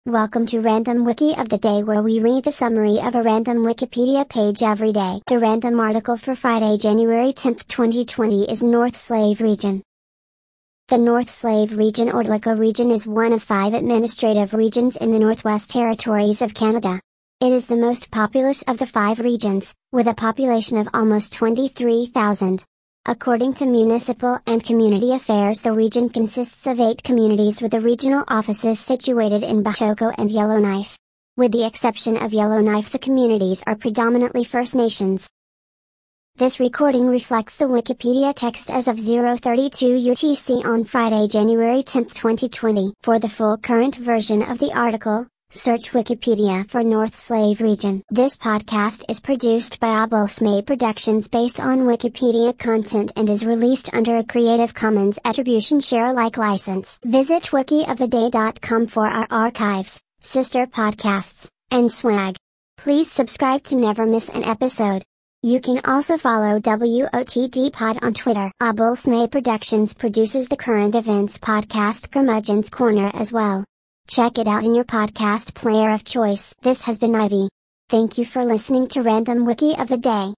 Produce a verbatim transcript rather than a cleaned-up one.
Welcome to Random Wiki of the Day, where we read the summary of a random Wikipedia page every day. The random article for Friday, January tenth, twenty twenty is North Slave Region. The North Slave Region or Tlaco Region is one of five administrative regions in the Northwest Territories of Canada. It is the most populous of the five regions, with a population of almost twenty-three thousand. According to Municipal and Community Affairs, the region consists of eight communities with the regional offices situated in Batoco and Yellowknife. With the exception of Yellowknife, the communities are predominantly First Nations. This recording reflects the Wikipedia text as of zero thirty-two U T C on Friday, January tenth, twenty twenty. For the full current version of the article, search Wikipedia for North Slave Region. This podcast is produced by Abulsme Productions based on Wikipedia content and is released under a Creative Commons Attribution Share Alike license. Visit wiki of the day dot com for our archives, sister podcasts, and swag. Please subscribe to never miss an episode. You can also follow W O T D Pod on Twitter. Abulsme Productions produces the current events podcast Curmudgeon's Corner as well. Check it out in your podcast player of choice. This has been Ivy. Thank you for listening to Random Wiki of the Day.